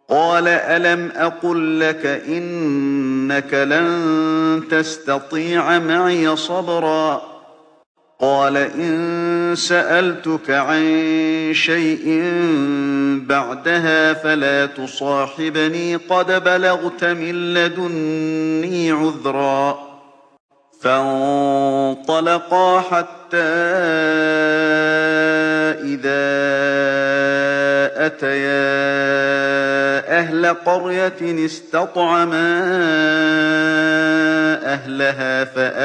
قال ألم أقل لك إنك لن تستطيع معي صبرا قال إن سألتك عن شيء بعدها فلا تصاحبني قد بلغت من لدني عذرا فانطلقا حتى إذا أتيا أهل قرية استطعما أهلها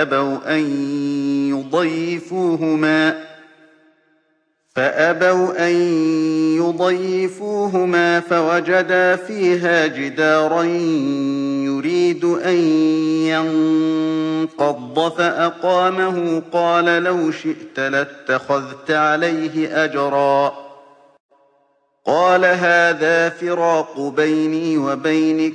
فأبوا أن يضيفوهما فوجدا فيها جدارا يريد أن ينقض فأقامه قال لو شئت لاتخذت عليه أجرا قال هذا فراق بيني وبينك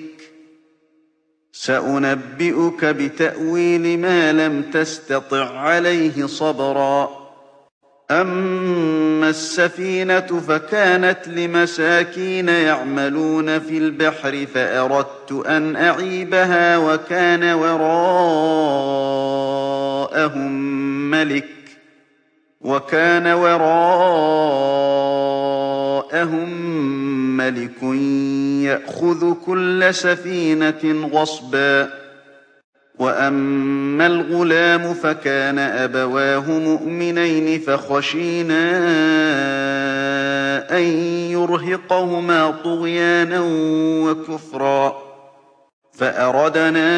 سأنبئك بتأويل ما لم تستطع عليه صبرا أما السفينة فكانت لمساكين يعملون في البحر فأردت أن أعيبها وكان وراءهم ملك يأخذ كل سفينة غصبا وأما الغلام فكان أبواه مؤمنين فخشينا أن يرهقهما طغيانا وكفرا فأردنا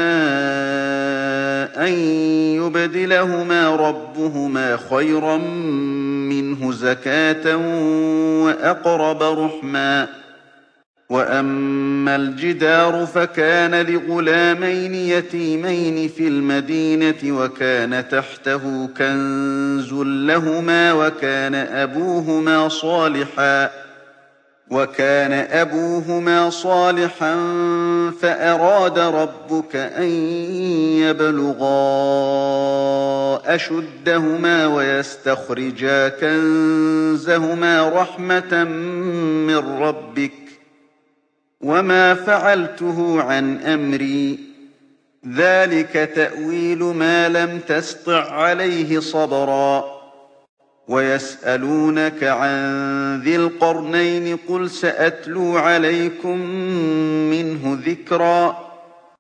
أن يبدلهما ربهما خيرا منه زكاة وأقرب رحما وأما الجدار فكان لغلامين يتيمين في المدينة وكان تحته كنز لهما وكان أبوهما صالحا فأراد ربك أن يبلغا أشدهما ويستخرجا كنزهما رحمة من ربك وما فعلته عن أمري ذلك تأويل ما لم تسطع عليه صبرا ويسألونك عن ذي القرنين قل سأتلو عليكم منه ذكرا